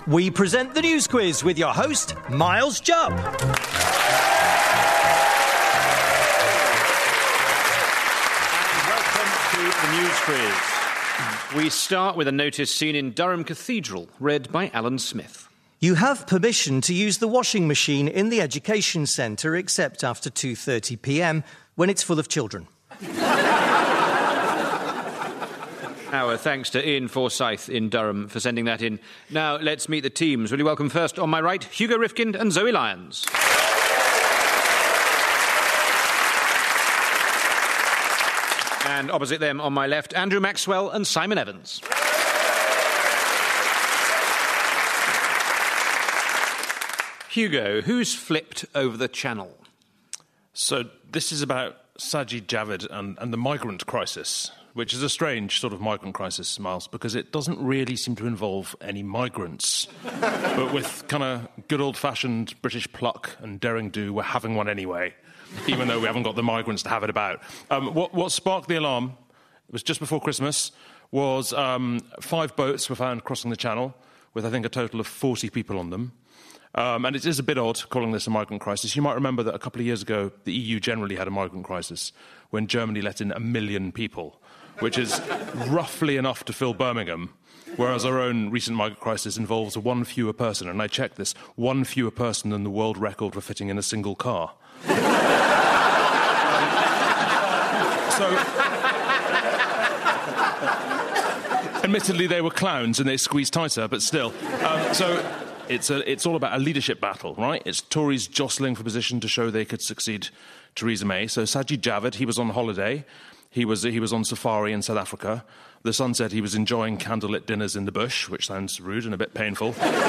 we present the News Quiz with your host, Miles Jupp. And welcome to the News Quiz. We start with a notice seen in Durham Cathedral, read by Alan Smith. You have permission to use the washing machine in the Education Centre except after 2:30 p.m. when it's full of children. Our thanks to Ian Forsyth in Durham for sending that in. Now, let's meet the teams. Will you welcome first, on my right, Hugo Rifkind and Zoe Lyons. And opposite them, on my left, Andrew Maxwell and Simon Evans. Hugo, who's flipped over the channel? So this is about Sajid Javid and the migrant crisis, which is a strange sort of migrant crisis, Miles, because it doesn't really seem to involve any migrants. But with kind of good old-fashioned British pluck and daring do, we're having one anyway, even though we haven't got the migrants to have it about. What sparked the alarm, it was just before Christmas, was 5 boats were found crossing the channel with, I think, a total of 40 people on them. And it is a bit odd calling this a migrant crisis. You might remember that a couple of years ago, the EU generally had a migrant crisis when Germany let in 1 million people, which is roughly enough to fill Birmingham, whereas our own recent migrant crisis involves 1 fewer person. And I checked this, 1 fewer person than the world record for fitting in a single car. Admittedly, they were clowns and they squeezed tighter, but still. It's all about a leadership battle, right? It's Tories jostling for position to show they could succeed Theresa May. So Sajid Javid, he was on holiday. He was on safari in South Africa. The Sun said he was enjoying candlelit dinners in the bush, which sounds rude and a bit painful.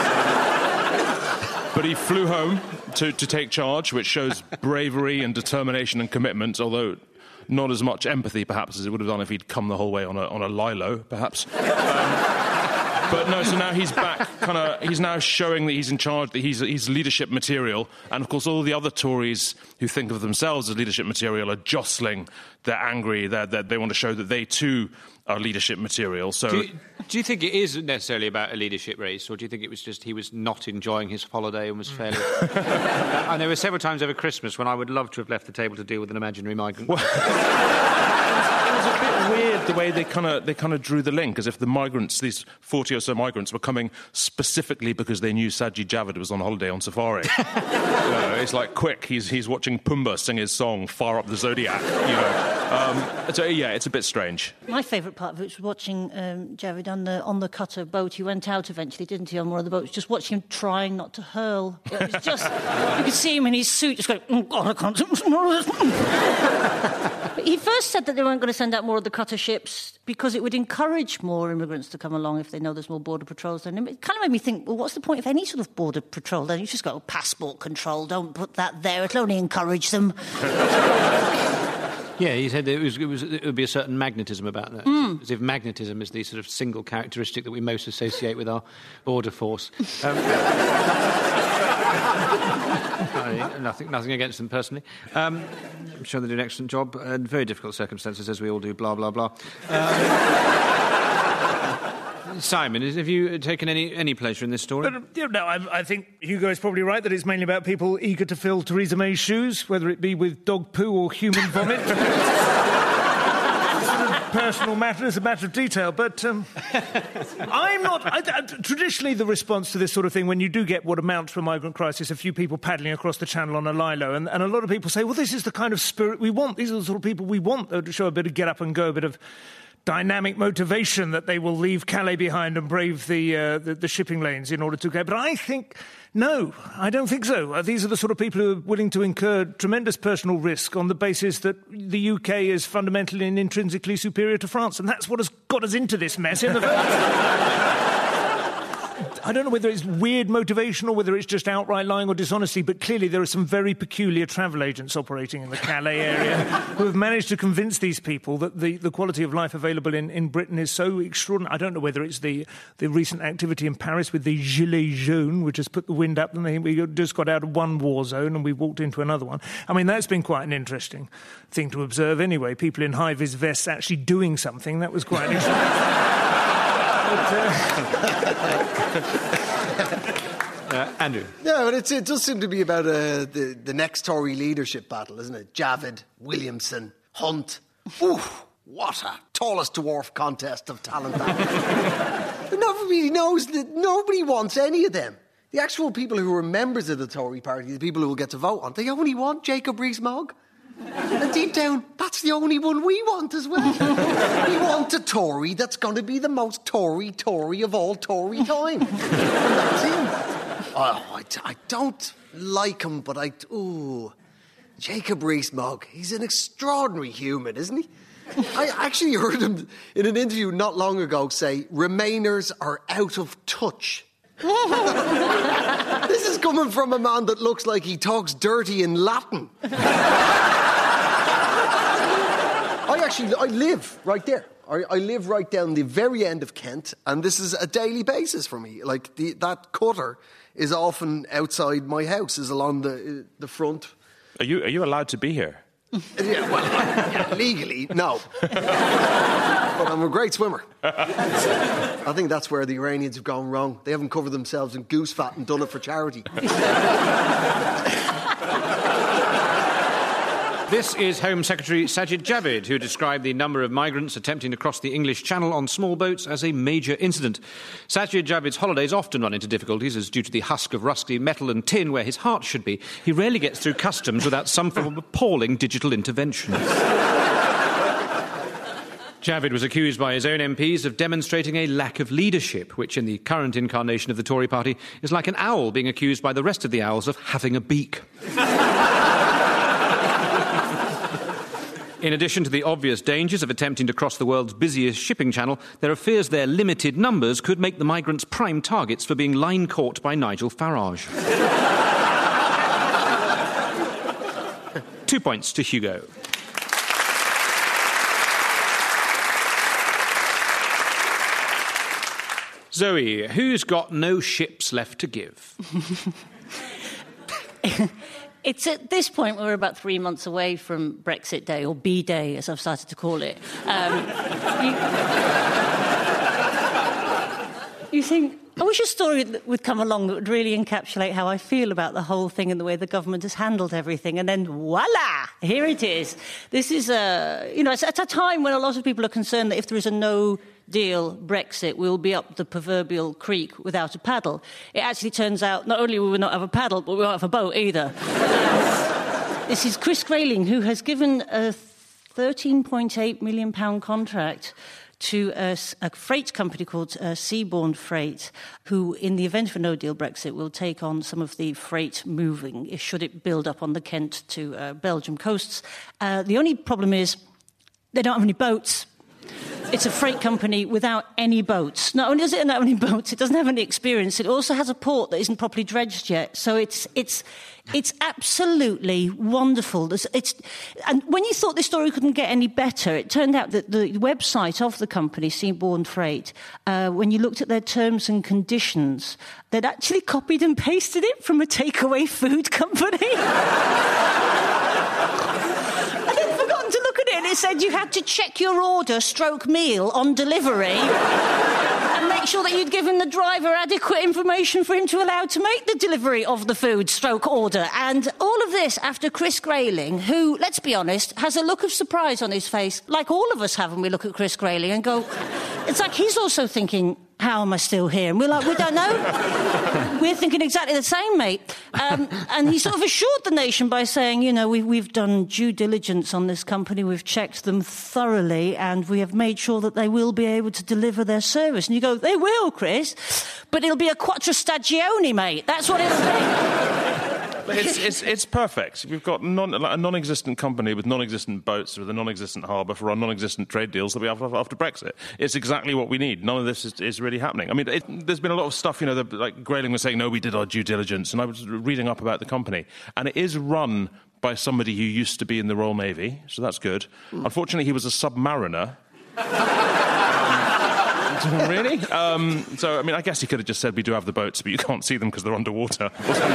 But he flew home to take charge, which shows bravery and determination and commitment, although not as much empathy, perhaps, as it would have done if he'd come the whole way on a Lilo, perhaps. But no, so now he's back, he's now showing that he's in charge, that he's leadership material. And, of course, all the other Tories who think of themselves as leadership material are jostling. They're angry. They want to show that they, too, are leadership material. So, do you think it is necessarily about a leadership race, or do you think it was just he was not enjoying his holiday and was fairly... And there were several times over Christmas when I would love to have left the table to deal with an imaginary migrant. It was a bit weird the way they kind of drew the link, as if the migrants, these 40 or so migrants, were coming specifically because they knew Sajid Javid was on holiday on safari. It's like, quick, he's watching Pumbaa sing his song Far Up the Zodiac, it's a bit strange. My favourite part of it was watching Javid on the cutter boat. He went out eventually, didn't he, on one of the boats, just watching him trying not to hurl. It was just, you could see him in his suit just going, oh, God, I can't do more of this. But he first said that they weren't going to send out more of the cutter ships because it would encourage more immigrants to come along if they know there's more border patrols. Then it kind of made me think, well, what's the point of any sort of border patrol then? You just go, passport control, don't put that there, it'll only encourage them. Yeah, he said it would be a certain magnetism about that. As if magnetism is the sort of single characteristic that we most associate with our border force. Nothing against them personally. I'm sure they do an excellent job in very difficult circumstances, as we all do, blah, blah, blah. Simon, have you taken any pleasure in this story? I think Hugo is probably right that it's mainly about people eager to fill Theresa May's shoes, whether it be with dog poo or human vomit. It's a personal matter, it's a matter of detail, but I'm not... traditionally, the response to this sort of thing, when you do get what amounts to a migrant crisis, a few people paddling across the channel on a lilo, and a lot of people say, well, this is the kind of spirit we want, these are the sort of people we want, to show a bit of get up and go, a bit of dynamic motivation that they will leave Calais behind and brave the shipping lanes in order to go. But I think, no, I don't think so. These are the sort of people who are willing to incur tremendous personal risk on the basis that the UK is fundamentally and intrinsically superior to France, and that's what has got us into this mess in the first place. I don't know whether it's weird motivation or whether it's just outright lying or dishonesty, but clearly there are some very peculiar travel agents operating in the Calais area who have managed to convince these people that the quality of life available in Britain is so extraordinary. I don't know whether it's the recent activity in Paris with the Gilets jaunes, which has put the wind up, and we just got out of one war zone and we walked into another one. I mean, that's been quite an interesting thing to observe anyway. People in high-vis vests actually doing something. That was quite interesting. Andrew. Yeah, but it does seem to be about the next Tory leadership battle, isn't it? Javid, Williamson, Hunt. Ooh, what a tallest dwarf contest of talent that is. But nobody knows that nobody wants any of them. The actual people who are members of the Tory party, the people who will get to vote on, they only want Jacob Rees-Mogg. And deep down, that's the only one we want as well. We want a Tory that's going to be the most Tory of all Tory time. And that's him. Oh, I don't like him, but Jacob Rees-Mogg, he's an extraordinary human, isn't he? I actually heard him in an interview not long ago say, Remainers are out of touch. This is coming from a man that looks like he talks dirty in Latin. I live right there. I live right down the very end of Kent, and this is a daily basis for me. Like, that cutter is often outside my house, is along the front. Are you allowed to be here? Legally, no. But I'm a great swimmer. I think that's where the Iranians have gone wrong. They haven't covered themselves in goose fat and done it for charity. This is Home Secretary Sajid Javid, who described the number of migrants attempting to cross the English Channel on small boats as a major incident. Sajid Javid's holidays often run into difficulties as, due to the husk of rusty metal and tin where his heart should be, he rarely gets through customs without some form of appalling digital intervention. Javid was accused by his own MPs of demonstrating a lack of leadership, which in the current incarnation of the Tory party is like an owl being accused by the rest of the owls of having a beak. In addition to the obvious dangers of attempting to cross the world's busiest shipping channel, there are fears their limited numbers could make the migrants prime targets for being line-caught by Nigel Farage. 2 points to Hugo. Zoe, who's got no ships left to give? It's at this point we're about 3 months away from Brexit Day, or B-Day, as I've started to call it. You think, I wish a story would come along that would really encapsulate how I feel about the whole thing and the way the government has handled everything. And then, voila, here it is. This is it's at a time when a lot of people are concerned that if there is a no-deal Brexit, we'll be up the proverbial creek without a paddle. It actually turns out not only will we not have a paddle, but we won't have a boat either. This is Chris Grayling, who has given a £13.8 million contract to a freight company called Seabourn Freight, who, in the event of a no-deal Brexit, will take on some of the freight moving, should it build up on the Kent to Belgium coasts. The only problem is they don't have any boats. It's a freight company without any boats. Not only does it not have any boats, it doesn't have any experience. It also has a port that isn't properly dredged yet. So it's absolutely wonderful. And when you thought this story couldn't get any better, it turned out that the website of the company, Seabourn Freight, when you looked at their terms and conditions, they'd actually copied and pasted it from a takeaway food company. And it said you had to check your order / meal on delivery and make sure that you'd given the driver adequate information for him to allow to make the delivery of the food / order. And all of this after Chris Grayling, who, let's be honest, has a look of surprise on his face, like all of us have when we look at Chris Grayling and go, it's like he's also thinking, how am I still here? And we're like, we don't know. We're thinking exactly the same, mate. And he sort of assured the nation by saying, we've done due diligence on this company, we've checked them thoroughly, and we have made sure that they will be able to deliver their service. And you go, they will, Chris, but it'll be a quattro stagione, mate. That's what it'll be. It's perfect. We've got a non-existent company with non-existent boats with a non-existent harbour for our non-existent trade deals that we have after Brexit. It's exactly what we need. None of this is really happening. I mean, there's been a lot of stuff, like Grayling was saying, no, we did our due diligence, and I was reading up about the company, and it is run by somebody who used to be in the Royal Navy, so that's good. Unfortunately, he was a submariner. Really? So, I mean, I guess he could have just said, we do have the boats, but you can't see them because they're underwater.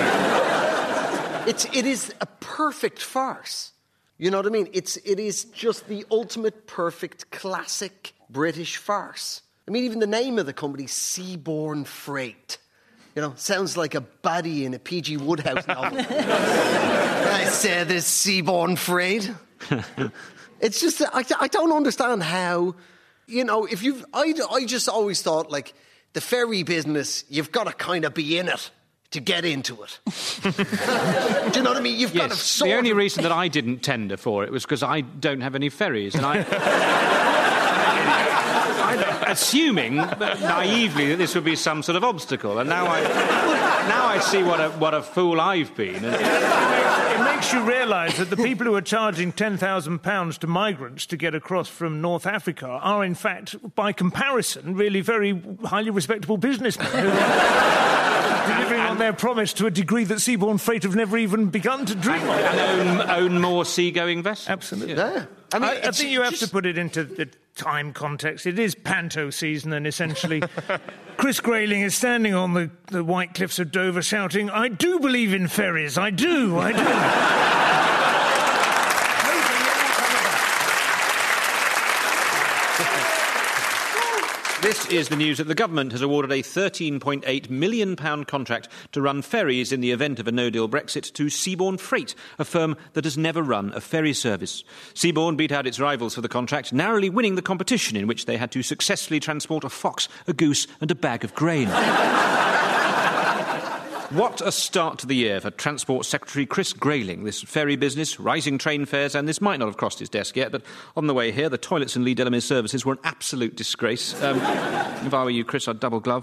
It is a perfect farce. You know what I mean? It is just the ultimate perfect classic British farce. I mean, even the name of the company, Seaborne Freight. You know, sounds like a baddie in a P.G. Woodhouse novel. I said this Seaborne Freight. It's just, I don't understand how, you know, I just always thought, like, the ferry business, you've got to kind of be in it to get into it. Do you know what I mean? You've got to sort the only reason that I didn't tender for it was because I don't have any ferries, and assuming naively that this would be some sort of obstacle, and now I see what a fool I've been. It makes you realise that the people who are charging £10,000 to migrants to get across from North Africa are, in fact, by comparison, really very highly respectable businessmen who are delivering on their promise to a degree that Seaborne Freight have never even begun to dream of. And own more seagoing vessels. Absolutely. Yeah. I mean, I think you have to put it into the time context. It is panto season, and essentially Chris Grayling is standing on the white cliffs of Dover shouting, "I do believe in ferries, I do." This is the news that the government has awarded a £13.8 million contract to run ferries in the event of a no-deal Brexit to Seaborne Freight, a firm that has never run a ferry service. Seaborne beat out its rivals for the contract, narrowly winning the competition in which they had to successfully transport a fox, a goose and a bag of grain. What a start to the year for Transport Secretary Chris Grayling. This ferry business, rising train fares, and this might not have crossed his desk yet, but on the way here, the toilets in Lee Delamere services were an absolute disgrace. If I were you, Chris, I'd double glove.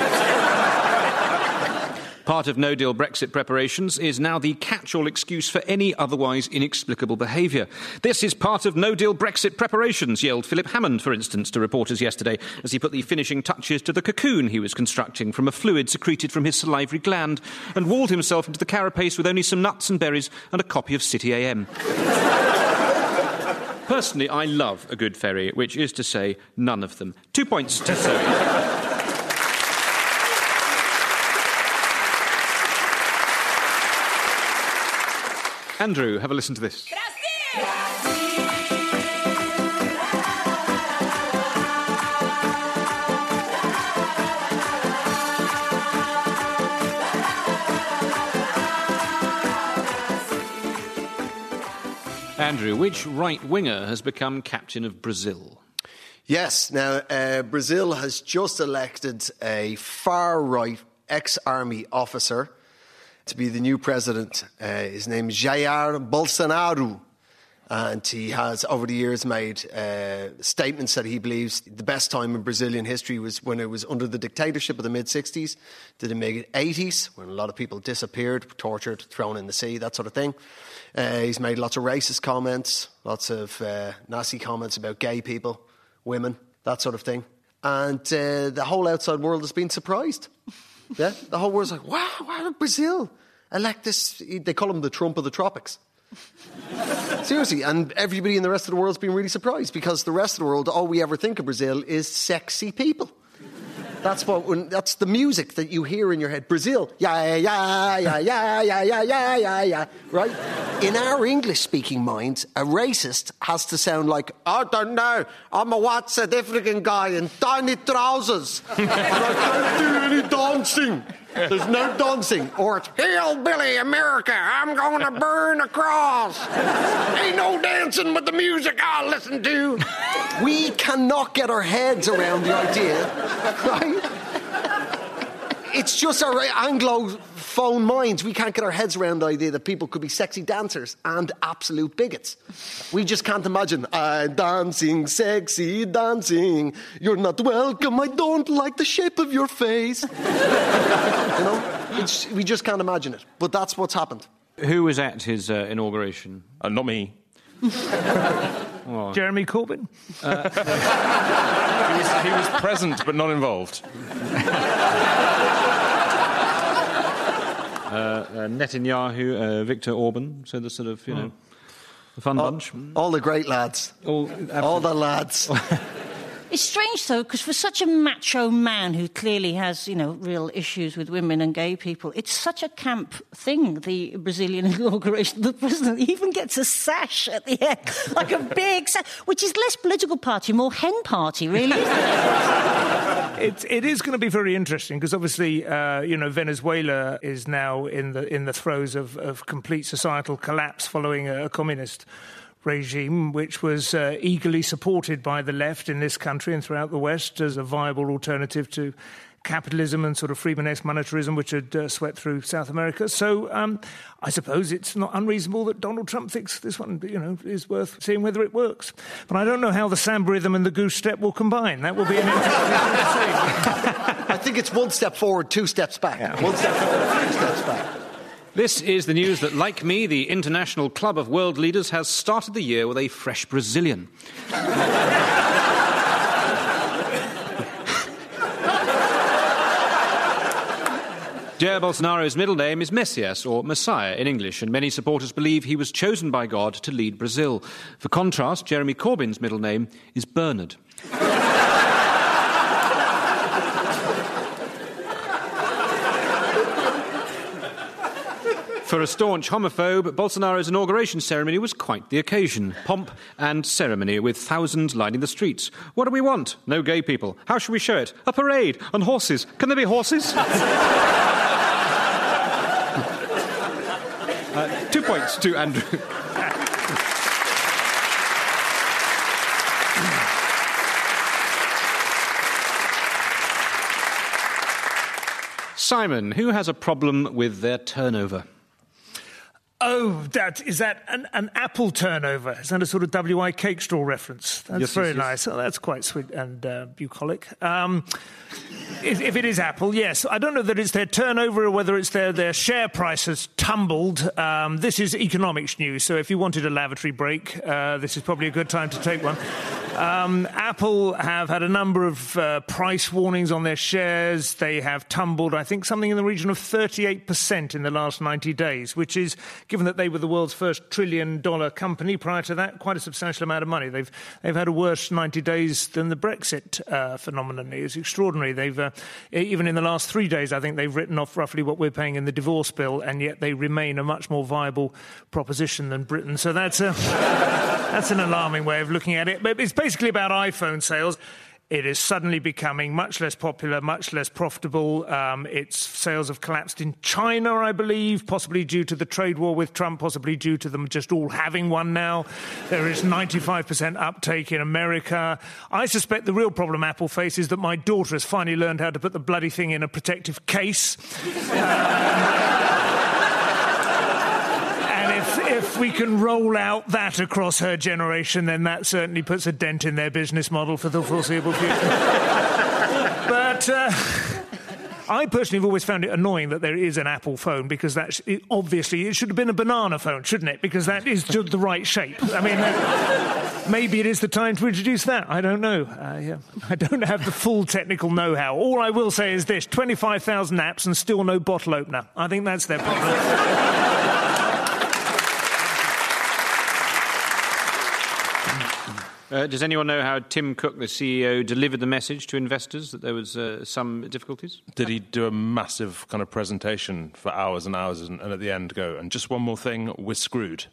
Part of no-deal Brexit preparations is now the catch-all excuse for any otherwise inexplicable behaviour. This is part of no-deal Brexit preparations, yelled Philip Hammond, for instance, to reporters yesterday, as he put the finishing touches to the cocoon he was constructing from a fluid secreted from his salivary gland, and walled himself into the carapace with only some nuts and berries and a copy of City AM. Personally, I love a good ferry, which is to say, none of them. 2 points to Zoe. Andrew, have a listen to this. Andrew, which right-winger has become captain of Brazil? Yes. Now, Brazil has just elected a far-right ex-army officer to be the new president. His name is Jair Bolsonaro, and he has over the years made statements that he believes the best time in Brazilian history was when it was under the dictatorship of the mid-60s to the mid-80s, when a lot of people disappeared, tortured, thrown in the sea, that sort of thing. He's made lots of racist comments, lots of nasty comments about gay people, women, that sort of thing. And the whole outside world has been surprised. Yeah, the whole world's like, wow, why did Brazil elect this? They call him the Trump of the tropics. Seriously, and everybody in the rest of the world's been really surprised because the rest of the world, all we ever think of Brazil is sexy people. That's the music that you hear in your head. Brazil, yeah, yeah, yeah, yeah, yeah, yeah, yeah, yeah, yeah, right? In our English-speaking minds, a racist has to sound like, I don't know, I'm a white South African guy in tiny trousers, and I don't do any dancing. There's no dancing. Or it's hillbilly America, I'm going to burn a cross. Ain't no dancing with the music I listen to. We cannot get our heads around the idea, right? It's just our Anglophone minds. We can't get our heads around the idea that people could be sexy dancers and absolute bigots. We just can't imagine. I'm dancing, sexy dancing. You're not welcome. I don't like the shape of your face. You know, we just can't imagine it. But that's what's happened. Who was at his inauguration? Not me. Oh. Jeremy Corbyn? He was present but not involved. Netanyahu, Viktor Orban, so the sort of, you know, the fun bunch. All the great lads. All the lads. It's strange, though, because for such a macho man who clearly has, real issues with women and gay people, it's such a camp thing, the Brazilian inauguration of the president. He even gets a sash at the end, like a big sash, which is less political party, more hen party, really, isn't it? It is going to be very interesting because obviously, Venezuela is now in the throes of complete societal collapse following a communist regime which was eagerly supported by the left in this country and throughout the West as a viable alternative to capitalism and sort of Freeman-esque monetarism which had swept through South America. So I suppose it's not unreasonable that Donald Trump thinks this one, is worth seeing whether it works. But I don't know how the samba rhythm and the goose step will combine. That will be an interesting thing to see. I think it's 1 step forward, 2 steps back. Yeah. 1 step forward, 2 steps back. This is the news that, like me, the International Club of World Leaders has started the year with a fresh Brazilian. Jair Bolsonaro's middle name is Messias, or Messiah in English, and many supporters believe he was chosen by God to lead Brazil. For contrast, Jeremy Corbyn's middle name is Bernard. For a staunch homophobe, Bolsonaro's inauguration ceremony was quite the occasion. Pomp and ceremony with thousands lining the streets. What do we want? No gay people. How should we show it? A parade and horses. Can there be horses? 2 points to Andrew. Simon, who has a problem with their turnover? Oh, is that an apple turnover? Is that a sort of W.I. cake straw reference? That's very nice. Oh, that's quite sweet and bucolic. If it is Apple, yes. I don't know that it's their turnover or whether it's their share price has tumbled. This is economics news, so if you wanted a lavatory break, this is probably a good time to take one. Apple have had a number of price warnings on their shares. They have tumbled, I think, something in the region of 38% in the last 90 days, which is, given that they were the world's first trillion-dollar company prior to that, quite a substantial amount of money. They've had a worse 90 days than the Brexit phenomenon. It's extraordinary. They've even in the last 3 days, I think they've written off roughly what we're paying in the divorce bill, and yet they remain a much more viable proposition than Britain. So that's an alarming way of looking at it. But it's basically about iPhone sales. It is suddenly becoming much less popular, much less profitable. Its sales have collapsed in China, I believe, possibly due to the trade war with Trump, possibly due to them just all having one now. There is 95% uptake in America. I suspect the real problem Apple faces is that my daughter has finally learned how to put the bloody thing in a protective case. If we can roll out that across her generation, then that certainly puts a dent in their business model for the foreseeable future. But I personally have always found it annoying that there is an Apple phone, because obviously it should have been a banana phone, shouldn't it? Because that is just the right shape. I mean, maybe it is the time to introduce that. I don't know. I don't have the full technical know-how. All I will say is this: 25,000 apps and still no bottle opener. I think that's their problem. Does anyone know how Tim Cook, the CEO, delivered the message to investors that there was some difficulties? Did he do a massive kind of presentation for hours and hours and at the end go, and just one more thing, we're screwed?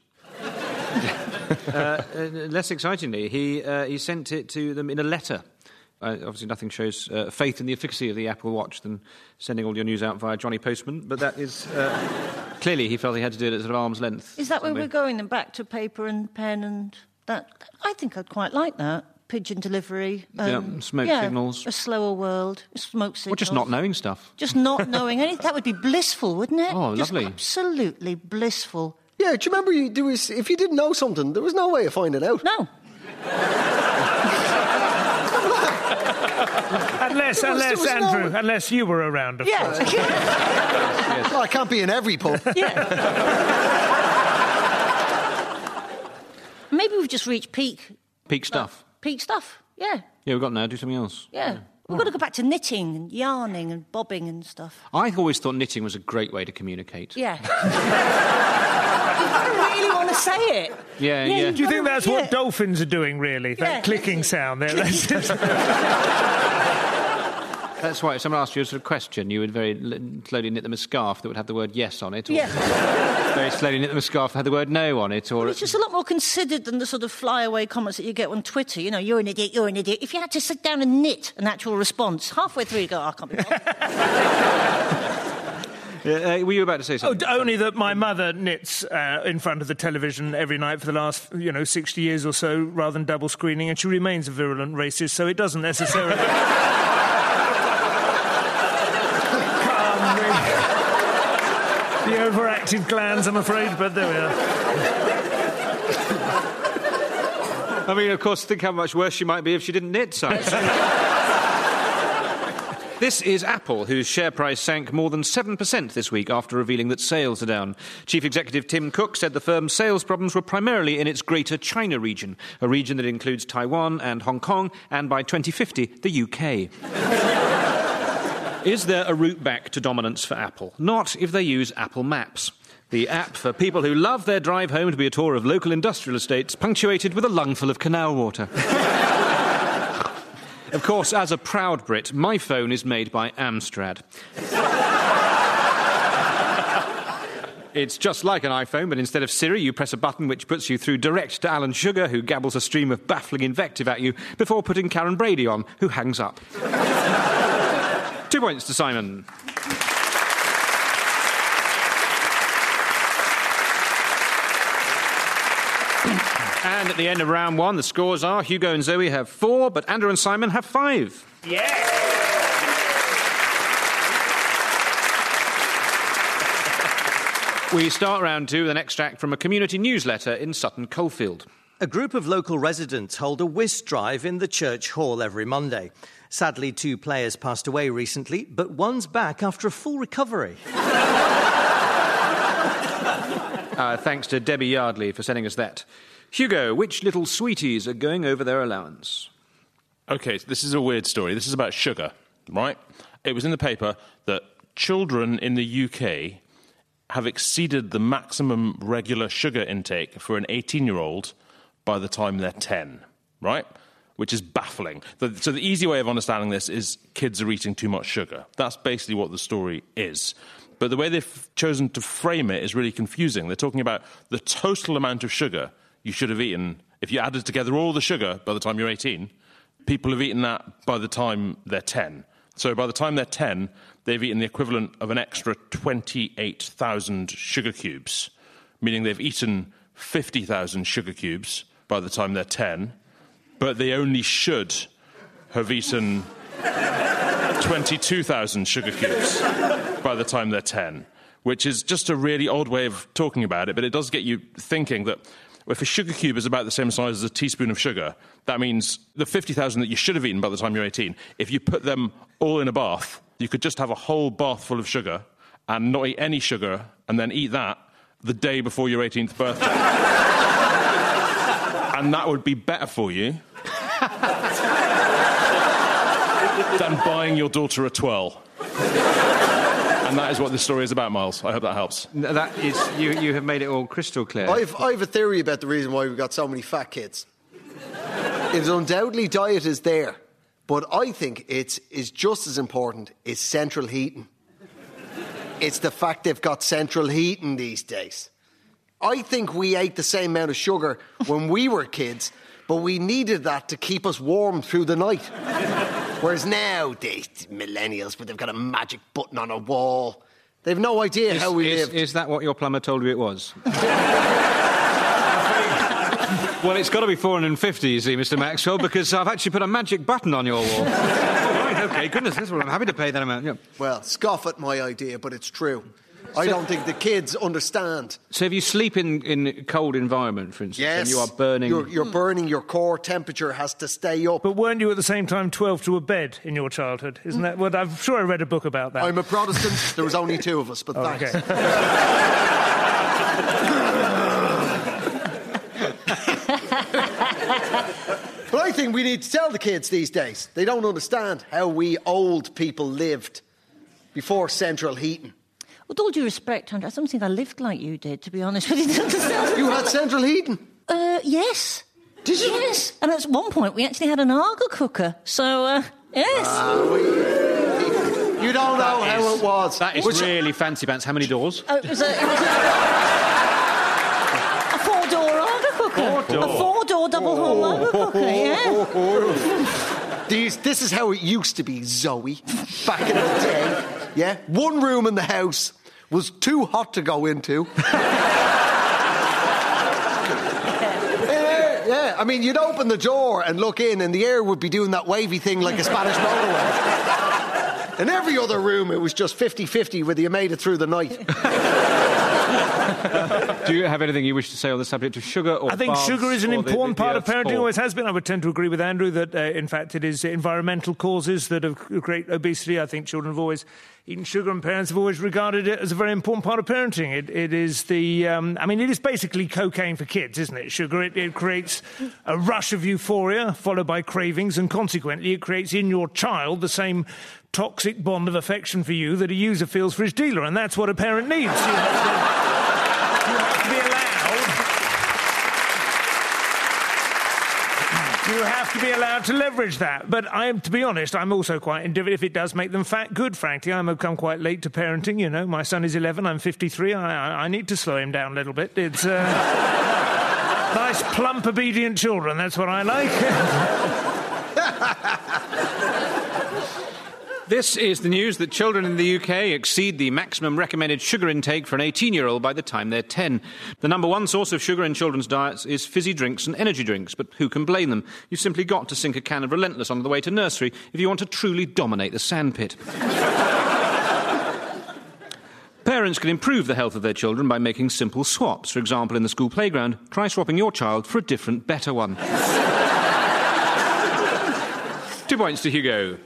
Less excitingly, he sent it to them in a letter. Obviously, nothing shows faith in the efficacy of the Apple Watch than sending all your news out via Johnny Postman, but that is... clearly, he felt he had to do it at sort of arm's length. Is that where we're going, then, back to paper and pen and... I think I'd quite like that. Pigeon delivery. Smoke signals. A slower world. Smoke signals. Or just not knowing stuff. Just not knowing anything. That would be blissful, wouldn't it? Oh, just lovely. Absolutely blissful. Yeah, do you remember if you didn't know something, there was no way of finding out? No. Unless you were around, of course. Yes. Well, I can't be in every pub. Yeah. Maybe we've just reached peak stuff. Peak stuff, yeah. Yeah, we've got now. Do something else. Yeah. We've got to go back to knitting and yarning and bobbing and stuff. I always thought knitting was a great way to communicate. Yeah. I really want to say it. Yeah. Do you think that's what dolphins are doing, really? That clicking sound there? That's why if someone asked you a sort of question, you would very slowly knit them a scarf that would have the word yes on it, or very slowly knit them a scarf that had the word no on it. Or It's just a lot more considered than the sort of flyaway comments that you get on Twitter. You know, you're an idiot, you're an idiot. If you had to sit down and knit an actual response, halfway through you go, I can't be bothered. Were you about to say something? Only that my mother knits in front of the television every night for the last, 60 years or so, rather than double screening, and she remains a virulent racist, so it doesn't necessarily... the overactive glands, I'm afraid, but there we are. I mean, of course, think how much worse she might be if she didn't knit so. This is Apple, whose share price sank more than 7% this week after revealing that sales are down. Chief Executive Tim Cook said the firm's sales problems were primarily in its Greater China region, a region that includes Taiwan and Hong Kong, and by 2050, the UK. Is there a route back to dominance for Apple? Not if they use Apple Maps, the app for people who love their drive home to be a tour of local industrial estates punctuated with a lungful of canal water. Of course, as a proud Brit, my phone is made by Amstrad. It's just like an iPhone, but instead of Siri, you press a button which puts you through direct to Alan Sugar, who gabbles a stream of baffling invective at you before putting Karen Brady on, who hangs up. 2 points to Simon. And at the end of round one, the scores are Hugo and Zoe have 4, but Andrew and Simon have 5. Yeah! We start round 2 with an extract from a community newsletter in Sutton Coldfield. A group of local residents hold a whist drive in the church hall every Monday. Sadly, 2 players passed away recently, but one's back after a full recovery. Thanks to Debbie Yardley for sending us that. Hugo, which little sweeties are going over their allowance? OK, so this is a weird story. This is about sugar, right? It was in the paper that children in the UK have exceeded the maximum regular sugar intake for an 18-year-old by the time they're 10, right? Which is baffling. So the easy way of understanding this is kids are eating too much sugar. That's basically what the story is. But the way they've chosen to frame it is really confusing. They're talking about the total amount of sugar you should have eaten. If you added together all the sugar by the time you're 18, people have eaten that by the time they're 10. So by the time they're 10, they've eaten the equivalent of an extra 28,000 sugar cubes, meaning they've eaten 50,000 sugar cubes by the time they're 10, but they only should have eaten 22,000 sugar cubes by the time they're 10, which is just a really odd way of talking about it, but it does get you thinking that if a sugar cube is about the same size as a teaspoon of sugar, that means the 50,000 that you should have eaten by the time you're 18, if you put them all in a bath, you could just have a whole bath full of sugar and not eat any sugar and then eat that the day before your 18th birthday. And that would be better for you than buying your daughter a twirl. And that is what this story is about, Miles. I hope that helps. That is, you have made it all crystal clear. I have a theory about the reason why we've got so many fat kids. It's undoubtedly diet is there, but I think it's just as important is central heating. It's the fact they've got central heating these days. I think we ate the same amount of sugar when we were kids, but we needed that to keep us warm through the night. Whereas now, the millennials, but they've got a magic button on a wall. They've no idea how we live. Is that what your plumber told you it was? Well, it's got to be 450, you see, Mr. Maxwell, because I've actually put a magic button on your wall. Right, OK, goodness, that's what I'm happy to pay that amount. Yeah. Well, scoff at my idea, but it's true. I don't think the kids understand. So if you sleep in a cold environment, for instance, yes, and you are burning... You're burning, your core temperature has to stay up. But weren't you at the same time 12 to a bed in your childhood? Isn't that... Well, I'm sure I read a book about that. I'm a Protestant. There was only 2 of us, but thanks. Okay. But thing we need to tell the kids these days. They don't understand how we old people lived before central heating. With all due respect, Andrew, I don't think I lived like you did, to be honest with you. You had central heating? Yes. Did you? Yes. And at one point, we actually had an Arga cooker. So, yes. You don't know how it was. That is really fancy pants. How many doors? It was a 4-door Arga cooker. A 4-door double hole Arga cooker, yeah. This is how it used to be, Zoe, back in the day. Yeah? One room in the house was too hot to go into. Yeah, I mean, you'd open the door and look in and the air would be doing that wavy thing like a Spanish motorway. In every other room, it was just 50-50 whether you made it through the night. Do you have anything you wish to say on the subject of sugar or I think baths sugar is an or important part of parenting, sport? always has been. I would tend to agree with Andrew that, in fact, it is environmental causes that have create obesity. I think children have always eaten sugar and parents have always regarded it as a very important part of parenting. It is the... it is basically cocaine for kids, isn't it? Sugar, it creates a rush of euphoria followed by cravings, and consequently it creates in your child the same toxic bond of affection for you that a user feels for his dealer, and that's what a parent needs. You have to be allowed to leverage that. But to be honest, I'm also quite indifferent if it does make them fat. Good, frankly. I've come quite late to parenting, you know. My son is 11, I'm 53. I need to slow him down a little bit. It's nice, plump, obedient children. That's what I like. This is the news that children in the UK exceed the maximum recommended sugar intake for an 18-year-old by the time they're 10. The number one source of sugar in children's diets is fizzy drinks and energy drinks, but who can blame them? You've simply got to sink a can of Relentless on the way to nursery if you want to truly dominate the sandpit. Parents can improve the health of their children by making simple swaps. For example, in the school playground, try swapping your child for a different, better one. 2 points to Hugo.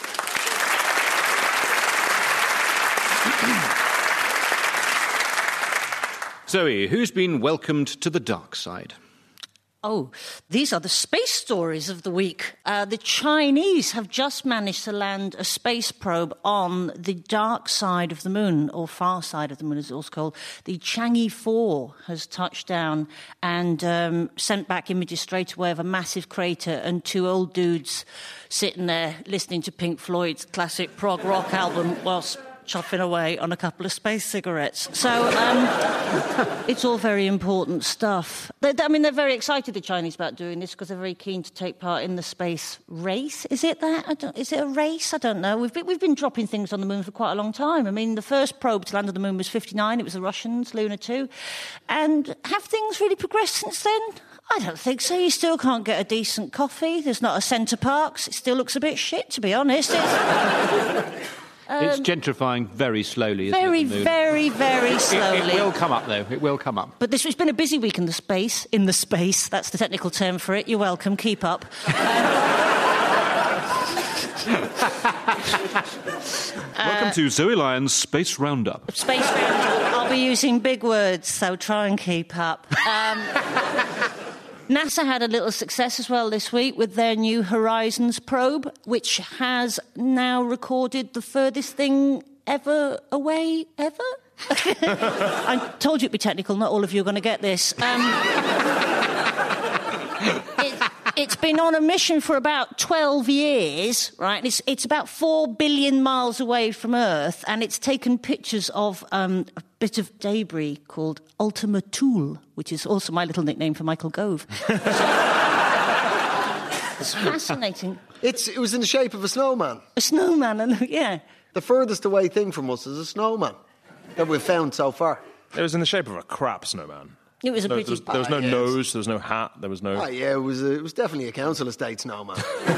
Zoe, who's been welcomed to the dark side? Oh, these are the space stories of the week. The Chinese have just managed to land a space probe on the dark side of the moon, or far side of the moon as it's also called. The Chang'e 4 has touched down and sent back images straight away of a massive crater and 2 old dudes sitting there listening to Pink Floyd's classic prog rock album whilst chuffing away on a couple of space cigarettes. So it's all very important stuff. They're very excited, the Chinese, about doing this because they're very keen to take part in the space race. Is it that? Is it a race? I don't know. We've been dropping things on the moon for quite a long time. I mean, the first probe to land on the moon was 1959. It was the Russians, Luna 2. And have things really progressed since then? I don't think so. You still can't get a decent coffee. There's not a Centre Parks. It still looks a bit shit, to be honest. It's gentrifying very slowly, isn't very, it? Very, very slowly. It will come up, though. It will come up. But it's been a busy week in the space. In the space. That's the technical term for it. You're welcome. Keep up. Welcome to Zoe Lyons' Space Roundup. Space Roundup. I'll be using big words, so try and keep up. NASA had a little success as well this week with their New Horizons probe, which has now recorded the furthest thing ever away, ever? I told you it'd be technical, not all of you are going to get this. It's been on a mission for about 12 years, right? It's about 4 billion miles away from Earth, and it's taken pictures of a bit of debris called Ultima Thule, which is also my little nickname for Michael Gove. It's fascinating. It was in the shape of a snowman. A snowman, yeah. The furthest away thing from us is a snowman that we've found so far. It was in the shape of a crap snowman. It was a There pretty... was no nose, there was no hat, there was no... Oh, yeah, it was definitely a council estate snowman.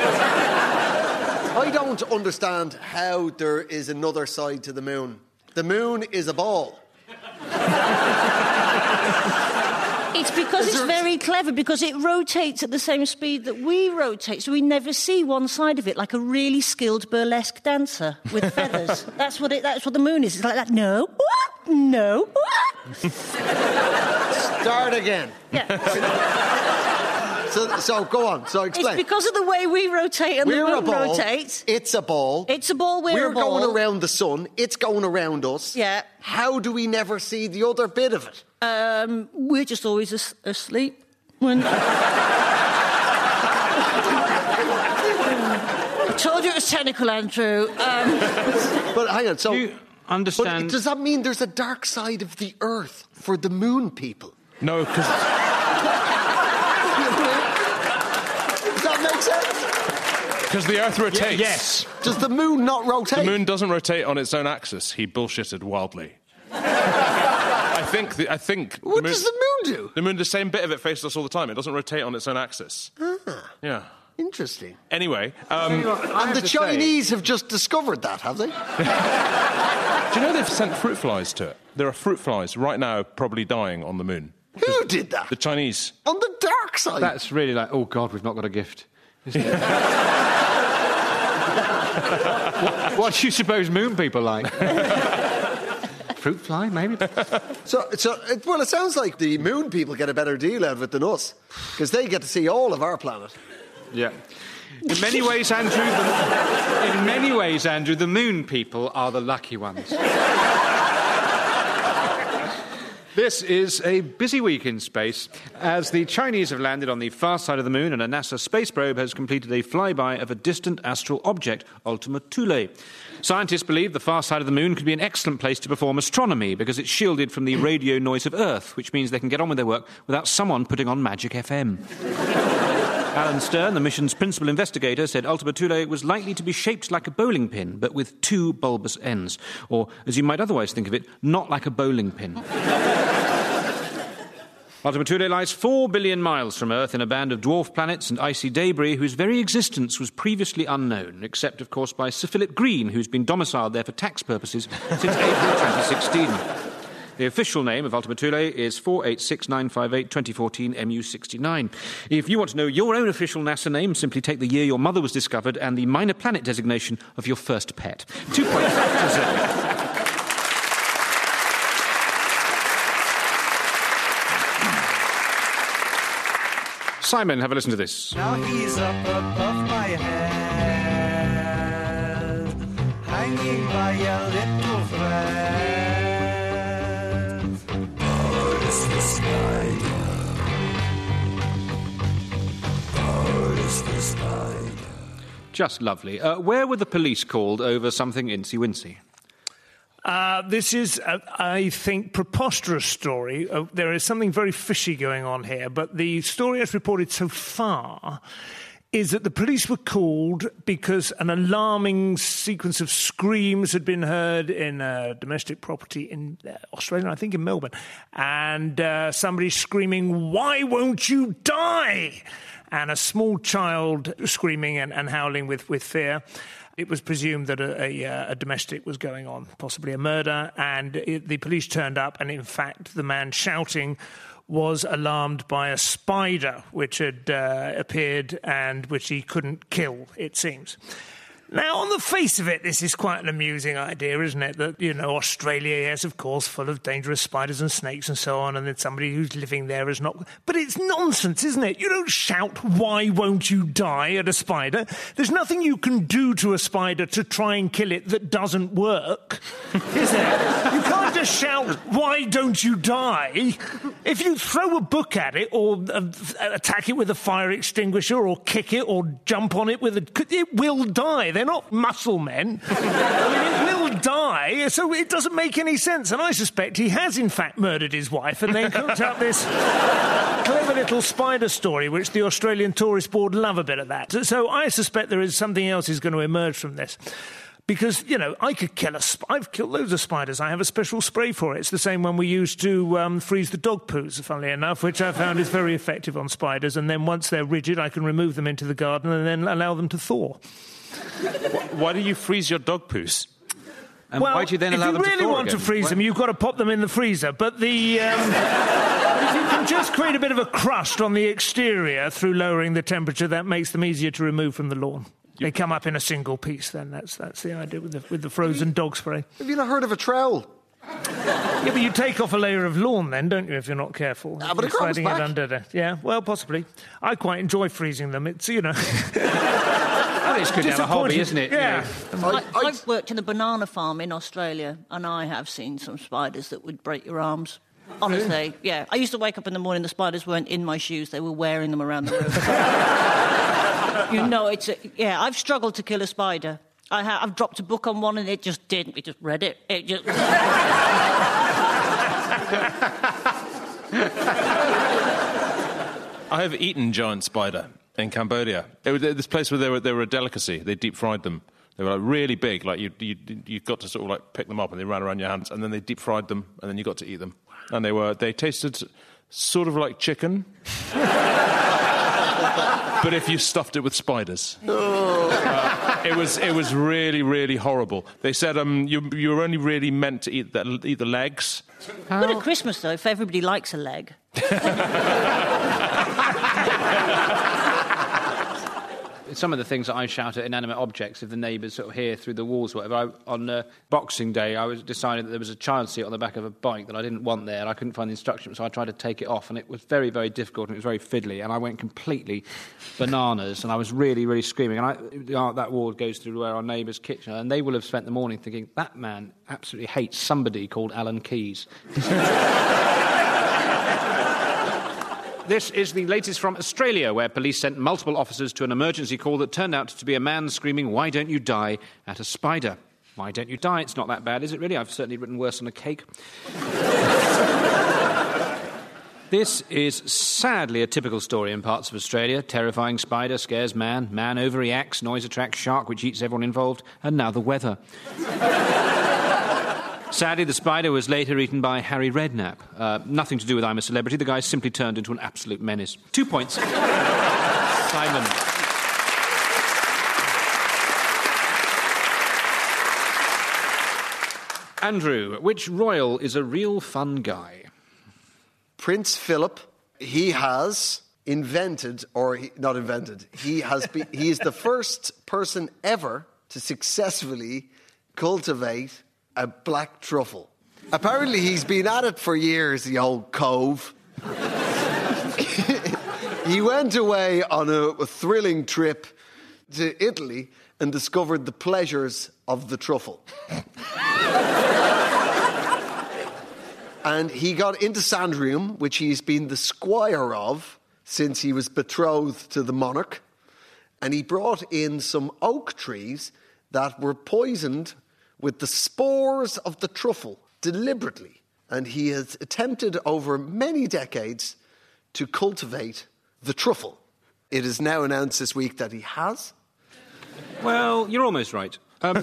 I don't understand how there is another side to the moon. The moon is a ball. It's because it's very clever, because it rotates at the same speed that we rotate, so we never see one side of it, like a really skilled burlesque dancer with feathers. That's what the moon is. It's like that. No. No. Start again. Yeah. So go on. So explain. It's because of the way we rotate and We're the a moon ball. rotates. It's a ball. It's a ball, we're a ball. Going around the sun. It's going around us. Yeah. How do we never see the other bit of it? We're just always asleep. When... I told you it was technical, Andrew. But hang on, so... Do you understand... But does that mean there's a dark side of the Earth for the moon people? No, because... Does that make sense? Because the Earth rotates. Yes. Does the moon not rotate? The moon doesn't rotate on its own axis. He bullshitted wildly. I think. What does the moon do? The moon, the same bit of it faces us all the time. It doesn't rotate on its own axis. Ah, Yeah. interesting. Anyway, And the Chinese have just discovered that, have they? do you know they've sent fruit flies to it? There are fruit flies right now probably dying on the moon. Who did that? The Chinese. On the dark side. That's really like, oh, God, we've not got a gift. What do you suppose moon people like? Fruit fly, maybe? Well, it sounds like the moon people get a better deal out of it than us, because they get to see all of our planet. Yeah. In many ways, Andrew, the moon people are the lucky ones. This is a busy week in space, as the Chinese have landed on the far side of the moon and a NASA space probe has completed a flyby of a distant astral object, Ultima Thule. Scientists believe the far side of the moon could be an excellent place to perform astronomy because it's shielded from the radio noise of Earth, which means they can get on with their work without someone putting on Magic FM. Alan Stern, the mission's principal investigator, said Ultima Thule was likely to be shaped like a bowling pin, but with two bulbous ends. Or, as you might otherwise think of it, not like a bowling pin. Ultima Thule lies 4 billion miles from Earth in a band of dwarf planets and icy debris whose very existence was previously unknown, except, of course, by Sir Philip Green, who's been domiciled there for tax purposes since April 2016. The official name of Ultima Thule is 486958214 MU69. If you want to know your own official NASA name, simply take the year your mother was discovered and the minor planet designation of your first pet. 2 points to 0. Simon, have a listen to this. Now he's up above my head, hanging by a little thread. Oh, it's the spider. Oh, it's the spider. Just lovely. Where were the police called over something incy-wincy? This is, I think, preposterous story. There is something very fishy going on here, but the story as reported so far is that the police were called because an alarming sequence of screams had been heard in a domestic property in Australia, I think in Melbourne, and somebody screaming, "Why won't you die?" and a small child screaming and howling with fear. It was presumed that a domestic was going on, possibly a murder, and the police turned up, and in fact the man shouting was alarmed by a spider which had appeared and which he couldn't kill, it seems. Now, on the face of it, this is quite an amusing idea, isn't it? That, you know, Australia is, of course, full of dangerous spiders and snakes and so on, and then somebody who's living there is not... But it's nonsense, isn't it? You don't shout, "Why won't you die?" at a spider. There's nothing you can do to a spider to try and kill it that doesn't work, is there? You can't just shout, "Why don't you die?" If you throw a book at it, or attack it with a fire extinguisher, or kick it, or jump on it with it will die. They're not muscle men. I mean, it will die, so it doesn't make any sense. And I suspect he has, in fact, murdered his wife and then cooked up this clever little spider story, which the Australian Tourist Board love a bit of that. So I suspect there is something else is going to emerge from this. Because, you know, I could kill I've killed loads of spiders. I have a special spray for it. It's the same one we used to freeze the dog poos, funnily enough, which I found is very effective on spiders. And then once they're rigid, I can remove them into the garden and then allow them to thaw. Why do you freeze your dog poos? And why do you then allow them to thaw if you really want to freeze them, you've got to pop them in the freezer. But if you can just create a bit of a crust on the exterior through lowering the temperature, that makes them easier to remove from the lawn. They come up in a single piece then. That's the idea with the frozen dog spray. Have you not heard of a trowel? Yeah, but you take off a layer of lawn then, don't you, if you're not careful? Ah, but it You're grows sliding back. it under there. Yeah, well, possibly. I quite enjoy freezing them. It's, you know... Well, it's good to have a hobby, isn't it? Yeah. I've worked in a banana farm in Australia, and I have seen some spiders that would break your arms. Honestly, yeah. I used to wake up in the morning, the spiders weren't in my shoes, they were wearing them around the room. You know, yeah, I've struggled to kill a spider. I've dropped a book on one and it just didn't. It just read it. It just... I have eaten giant spider in Cambodia. It was this place where they were a delicacy. They deep fried them. They were like really big. Like you got to sort of like pick them up and they ran around your hands, and then they deep fried them, and then you got to eat them. And they tasted sort of like chicken, but if you stuffed it with spiders. It was really, really horrible. They said you were only really meant to eat the legs. Good at Christmas, though, if everybody likes a leg. Some of the things that I shout at inanimate objects, if the neighbours sort of hear through the walls or whatever. On Boxing Day, I decided that there was a child seat on the back of a bike that I didn't want there, and I couldn't find the instructions, so I tried to take it off, and it was very, very difficult, and it was very fiddly, and I went completely bananas, and I was really, really screaming. And that ward goes through where our neighbour's kitchen, and they will have spent the morning thinking, that man absolutely hates somebody called Alan Keyes. This is the latest from Australia, where police sent multiple officers to an emergency call that turned out to be a man screaming, "Why don't you die?" at a spider. Why don't you die? It's not that bad, is it really? I've certainly written worse on a cake. This is sadly a typical story in parts of Australia. Terrifying spider scares man, man overreacts, noise attracts shark which eats everyone involved, and now the weather. Sadly, the spider was later eaten by Harry Redknapp. Nothing to do with I'm a Celebrity. The guy simply turned into an absolute menace. 2 points. Simon. Andrew, which royal is a real fun guy? Prince Philip. He has invented, not invented, he is the first person ever to successfully cultivate a black truffle. Apparently he's been at it for years, the old cove. He went away on a thrilling trip to Italy and discovered the pleasures of the truffle. And he got into Sandringham, which he's been the squire of since he was betrothed to the monarch. And he brought in some oak trees that were poisoned with the spores of the truffle deliberately. And he has attempted over many decades to cultivate the truffle. It is now announced this week that he has. Well, you're almost right.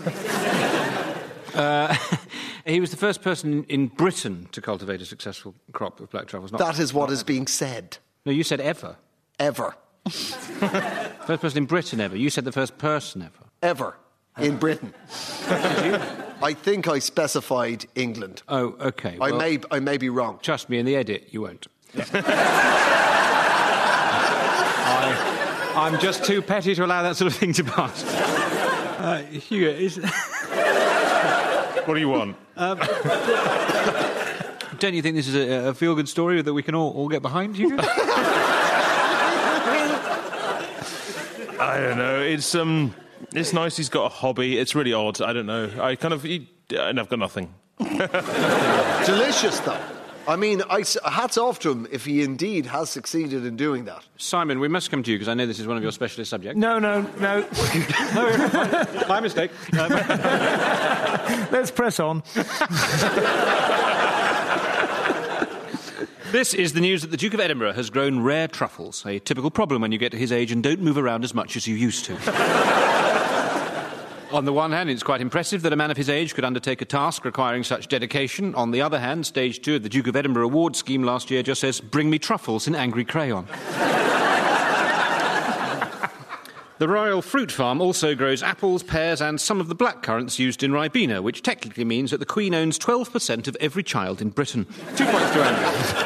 He was the first person in Britain to cultivate a successful crop of black truffles. That is what is being said. No, you said ever. Ever. First person in Britain ever. You said the first person ever. Ever. In Britain. I think I specified England. Oh, OK. Well, I may be wrong. Trust me, in the edit, you won't. I'm just too petty to allow that sort of thing to pass. Hugo, What do you want? Don't you think this is a feel-good story that we can all get behind, Hugo? I don't know. It's nice he's got a hobby. It's really odd. I don't know. I've got nothing. Delicious, though. I mean, hats off to him if he indeed has succeeded in doing that. Simon, we must come to you because I know this is one of your specialist subjects. No. My mistake. Let's press on. This is the news that the Duke of Edinburgh has grown rare truffles, a typical problem when you get to his age and don't move around as much as you used to. On the one hand, it's quite impressive that a man of his age could undertake a task requiring such dedication. On the other hand, stage 2 of the Duke of Edinburgh Award scheme last year just says, "Bring me truffles" in angry crayon. The Royal Fruit Farm also grows apples, pears and some of the blackcurrants used in Ribena, which technically means that the Queen owns 12% of every child in Britain. 2 points to Andrew.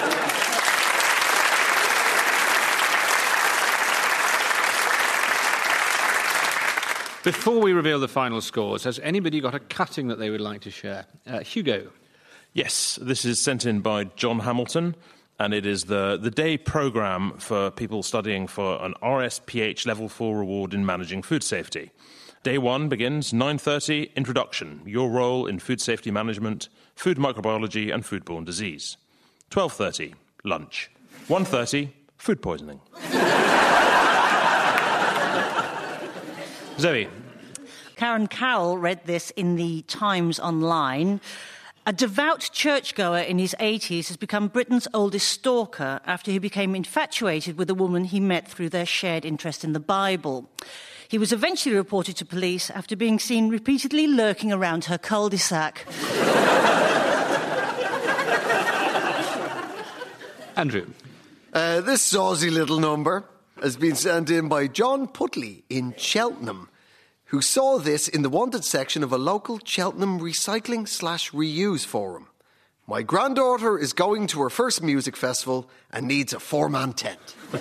Before we reveal the final scores, has anybody got a cutting that they would like to share? Hugo. Yes, this is sent in by John Hamilton, and it is the day programme for people studying for an RSPH Level 4 award in managing food safety. Day 1 begins 9:30, introduction, your role in food safety management, food microbiology and foodborne disease. 12:30, lunch. 1:30, food poisoning. Zoe. Karen Cowell read this in the Times Online. A devout churchgoer in his 80s has become Britain's oldest stalker after he became infatuated with a woman he met through their shared interest in the Bible. He was eventually reported to police after being seen repeatedly lurking around her cul-de-sac. Andrew. This saucy little number has been sent in by John Putley in Cheltenham, who saw this in the wanted section of a local Cheltenham recycling/reuse forum. My granddaughter is going to her first music festival and needs a 4-man tent.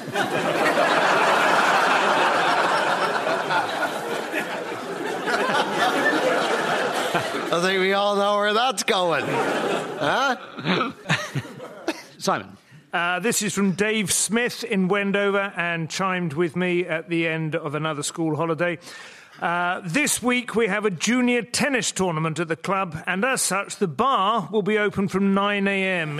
I think we all know where that's going. Huh? Simon. This is from Dave Smith in Wendover and chimed with me at the end of another school holiday. This week we have a junior tennis tournament at the club, and as such the bar will be open from 9 a.m.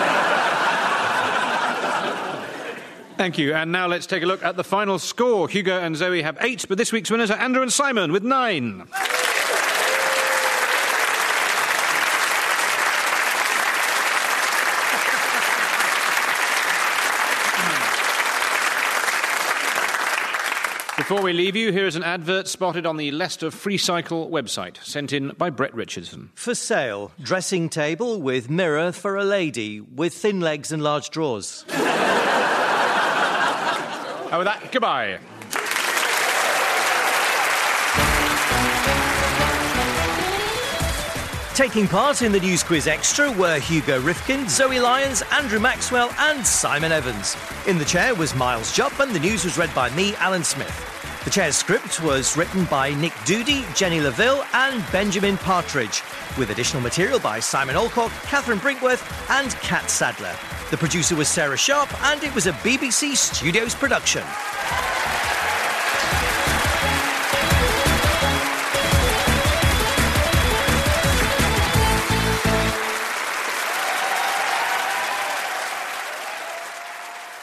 Thank you. And now let's take a look at the final score. Hugo and Zoe have 8, but this week's winners are Andrew and Simon with 9. Before we leave you, here is an advert spotted on the Leicester Freecycle website, sent in by Brett Richardson. For sale, dressing table with mirror for a lady with thin legs and large drawers. And with that, goodbye. Taking part in the News Quiz Extra were Hugo Rifkin, Zoe Lyons, Andrew Maxwell and Simon Evans. In the chair was Miles Jupp and the news was read by me, Alan Smith. The chair's script was written by Nick Doody, Jenny Laville and Benjamin Partridge, with additional material by Simon Alcock, Catherine Brinkworth and Kat Sadler. The producer was Sarah Sharp and it was a BBC Studios production.